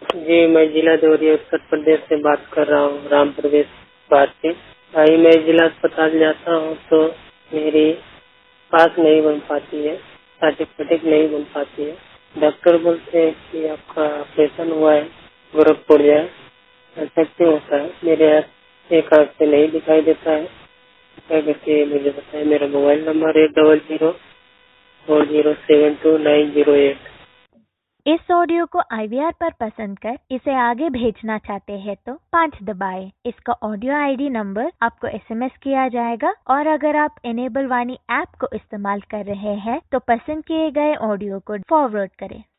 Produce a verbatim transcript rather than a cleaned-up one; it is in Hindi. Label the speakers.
Speaker 1: जी, मैं जिला देवरिया उत्तर प्रदेश से बात कर रहा हूँ, राम प्रवेश भारती। भाई मैं जिला अस्पताल जाता हूँ तो मेरी पास नहीं बन पाती है, सर्टिफिकेट नहीं बन पाती है। डॉक्टर बोलते हैं कि आपका ऑपरेशन हुआ है, गोरखपुर जाए। ऐसा क्यों होता है? मेरे हाथ एक आँख से नहीं दिखाई देता है। क्या करके मुझे बताए। मेरा मोबाइल नंबर है double zero four zero seven two nine zero eight.
Speaker 2: इस ऑडियो को आई वी आर पर पसंद कर इसे आगे भेजना चाहते हैं तो पाँच दबाएं। इसका ऑडियो आई डी नंबर आपको एस एम एस किया जाएगा और अगर आप इनेबल वाणी ऐप को इस्तेमाल कर रहे हैं तो पसंद किए गए ऑडियो को फॉरवर्ड करें।